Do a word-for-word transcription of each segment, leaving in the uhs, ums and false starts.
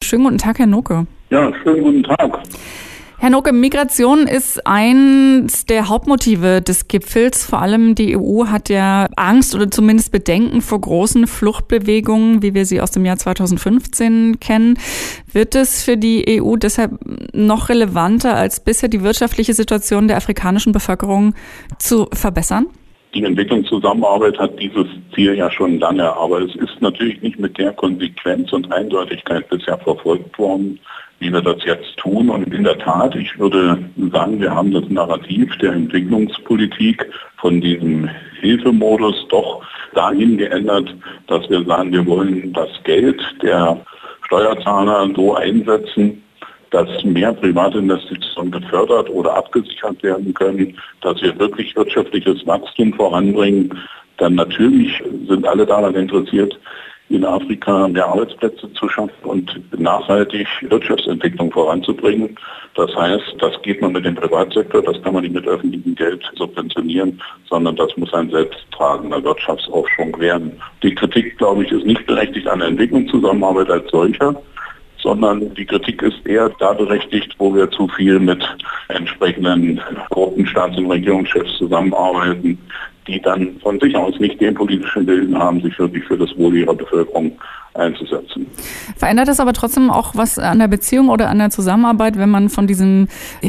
Schönen guten Tag, Herr Noke. Ja, schönen guten Tag. Herr Noke, Migration ist eins der Hauptmotive des Gipfels. Vor allem die E U hat ja Angst oder zumindest Bedenken vor großen Fluchtbewegungen, wie wir sie aus dem Jahr zweitausendfünfzehn kennen. Wird es für die E U deshalb noch relevanter als bisher, die wirtschaftliche Situation der afrikanischen Bevölkerung zu verbessern? Die Entwicklungszusammenarbeit hat dieses Ziel ja schon lange, aber es ist natürlich nicht mit der Konsequenz und Eindeutigkeit bisher verfolgt worden, wie wir das jetzt tun. Und in der Tat, ich würde sagen, wir haben das Narrativ der Entwicklungspolitik von diesem Hilfemodus doch dahin geändert, dass wir sagen, wir wollen das Geld der Steuerzahler so einsetzen, dass mehr private Investitionen gefördert oder abgesichert werden können, dass wir wirklich wirtschaftliches Wachstum voranbringen. Dann natürlich sind alle daran interessiert, in Afrika mehr Arbeitsplätze zu schaffen und nachhaltig Wirtschaftsentwicklung voranzubringen. Das heißt, das geht man mit dem Privatsektor, das kann man nicht mit öffentlichem Geld subventionieren, sondern das muss ein selbsttragender Wirtschaftsaufschwung werden. Die Kritik, glaube ich, ist nicht berechtigt an der Entwicklungszusammenarbeit als solcher, sondern die Kritik ist eher da berechtigt, wo wir zu viel mit entsprechenden Gruppen, Staats- und Regierungschefs zusammenarbeiten, die dann von sich aus nicht den politischen Willen haben, sich wirklich für das Wohl ihrer Bevölkerung einzusetzen. Verändert das aber trotzdem auch was an der Beziehung oder an der Zusammenarbeit, wenn man von diesem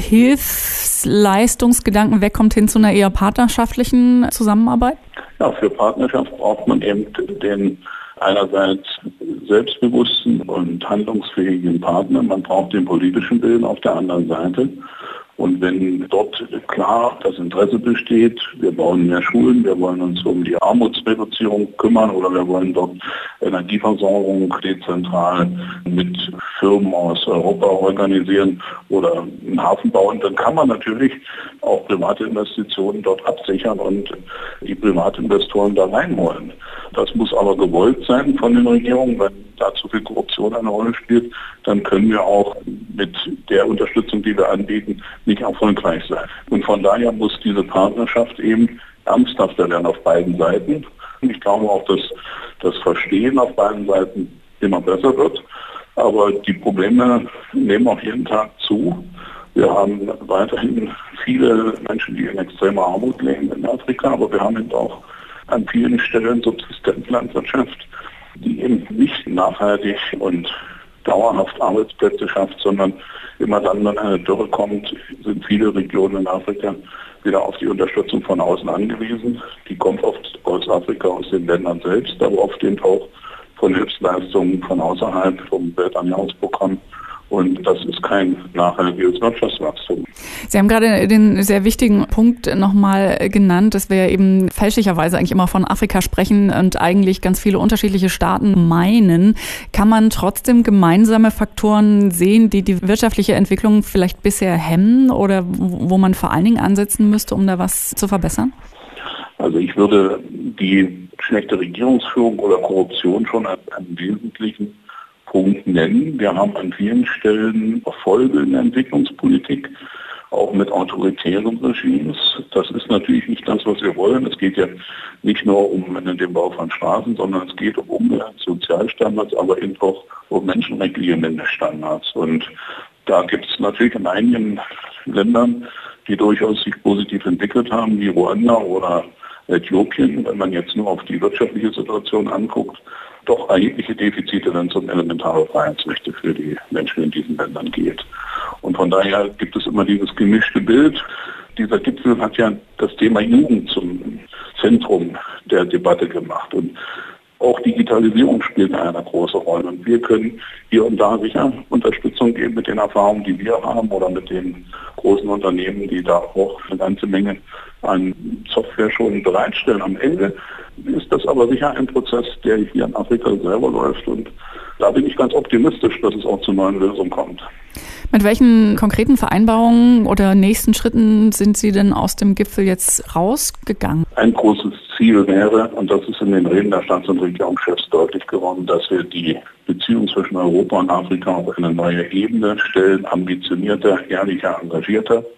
Hilfsleistungsgedanken wegkommt hin zu einer eher partnerschaftlichen Zusammenarbeit? Ja, für Partnerschaft braucht man eben den einerseits selbstbewussten und handlungsfähigen Partner. Man braucht den politischen Willen auf der anderen Seite. Und wenn dort klar das Interesse besteht, wir bauen mehr Schulen, wir wollen uns um die Armutsreduzierung kümmern oder wir wollen dort Energieversorgung dezentral mit Firmen aus Europa organisieren oder einen Hafen bauen, dann kann man natürlich auch private Investitionen dort absichern und die Privatinvestoren da reinholen. Das muss aber gewollt sein von den Regierungen. Wenn da zu viel Korruption eine Rolle spielt, dann können wir auch mit der Unterstützung, die wir anbieten, nicht erfolgreich sein. Und von daher muss diese Partnerschaft eben ernsthafter werden auf beiden Seiten. Ich glaube auch, dass das Verstehen auf beiden Seiten immer besser wird. Aber die Probleme nehmen auch jeden Tag zu. Wir haben weiterhin viele Menschen, die in extremer Armut leben in Afrika, aber wir haben eben auch an vielen Stellen Subsistenzlandwirtschaft, die eben nicht nachhaltig und dauerhaft Arbeitsplätze schafft, sondern immer dann, wenn eine Dürre kommt, sind viele Regionen in Afrika wieder auf die Unterstützung von außen angewiesen. Die kommt oft aus Afrika, aus den Ländern selbst, aber oft eben auch von Hilfsleistungen von außerhalb, vom Welternährungsprogramm. Und das ist kein nachhaltiges Wirtschaftswachstum. Sie haben gerade den sehr wichtigen Punkt nochmal genannt, dass wir ja eben fälschlicherweise eigentlich immer von Afrika sprechen und eigentlich ganz viele unterschiedliche Staaten meinen. Kann man trotzdem gemeinsame Faktoren sehen, die die wirtschaftliche Entwicklung vielleicht bisher hemmen oder wo man vor allen Dingen ansetzen müsste, um da was zu verbessern? Also ich würde die schlechte Regierungsführung oder Korruption schon als einen wesentlichen Punkt nennen. Wir haben an vielen Stellen Erfolge in der Entwicklungspolitik, auch mit autoritären Regimes. Das ist natürlich nicht das, was wir wollen. Es geht ja nicht nur um den Bau von Straßen, sondern es geht um Umwelt, Sozialstandards, aber eben auch um menschenrechtliche Mindeststandards. Und da gibt es natürlich in einigen Ländern, die durchaus sich positiv entwickelt haben, wie Ruanda oder Äthiopien, wenn man jetzt nur auf die wirtschaftliche Situation anguckt, doch erhebliche Defizite, wenn es um elementare Freiheitsrechte für die Menschen in diesen Ländern geht. Und von daher gibt es immer dieses gemischte Bild. Dieser Gipfel hat ja das Thema Jugend zum Zentrum der Debatte gemacht. Und auch Digitalisierung spielt eine große Rolle. Und wir können hier und da sicher Unterstützung geben mit den Erfahrungen, die wir haben oder mit den großen Unternehmen, die da auch eine ganze Menge an Software schon bereitstellen. Am Ende ist das aber sicher ein Prozess, der hier in Afrika selber läuft. Und da bin ich ganz optimistisch, dass es auch zu neuen Lösungen kommt. Mit welchen konkreten Vereinbarungen oder nächsten Schritten sind Sie denn aus dem Gipfel jetzt rausgegangen? Ein großes Ziel wäre, und das ist in den Reden der Staats- und Regierungschefs deutlich geworden, dass wir die Beziehung zwischen Europa und Afrika auf eine neue Ebene stellen, ambitionierter, ehrlicher, engagierter.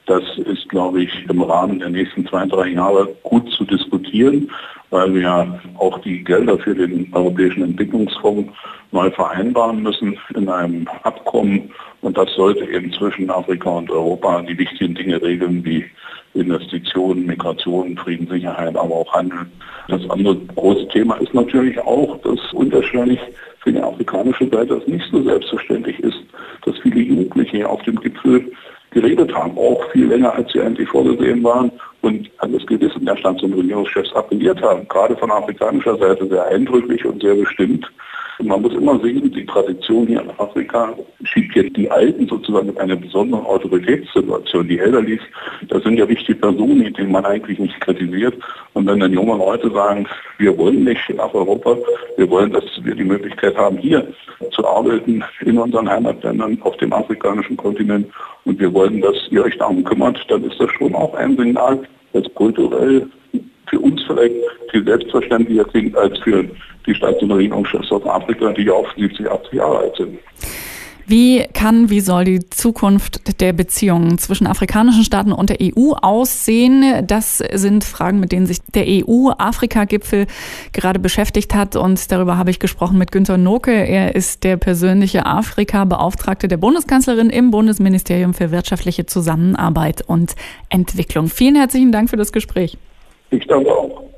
Das ist, glaube ich, im Rahmen der nächsten zwei, drei Jahre gut zu diskutieren, weil wir ja auch die Gelder für den Europäischen Entwicklungsfonds neu vereinbaren müssen in einem Abkommen. Und das sollte eben zwischen Afrika und Europa die wichtigen Dinge regeln, wie Investitionen, Migration, Frieden, Sicherheit, aber auch Handel. Das andere große Thema ist natürlich auch, dass unterschwellig für die afrikanische Seite es nicht so selbstverständlich ist, dass viele Jugendliche auf dem Gipfel geredet haben, auch viel länger, als sie eigentlich vorgesehen waren und an das Gewissen der Staats- und Regierungschefs appelliert haben, gerade von afrikanischer Seite sehr eindrücklich und sehr bestimmt. Und man muss immer sehen, die Tradition hier in Afrika schiebt jetzt die Alten sozusagen in eine besondere Autoritätssituation. Die Elderlies, das sind ja wichtige Personen, die man eigentlich nicht kritisiert. Und wenn dann junge Leute sagen, wir wollen nicht nach Europa, wir wollen, dass wir die Möglichkeit haben, hier zu arbeiten in unseren Heimatländern auf dem afrikanischen Kontinent und wir wollen, dass ihr euch darum kümmert, dann ist das schon auch ein Signal, das kulturell für uns vielleicht viel selbstverständlicher klingt als für die Staats- und Regierungschefs aus Afrika, die ja auch siebzig, achtzig Jahre alt sind. Wie kann, wie soll die Zukunft der Beziehungen zwischen afrikanischen Staaten und der E U aussehen? Das sind Fragen, mit denen sich der E U-Afrika-Gipfel gerade beschäftigt hat. Und darüber habe ich gesprochen mit Günter Noke. Er ist der persönliche Afrika-Beauftragte der Bundeskanzlerin im Bundesministerium für wirtschaftliche Zusammenarbeit und Entwicklung. Vielen herzlichen Dank für das Gespräch. Ich danke auch.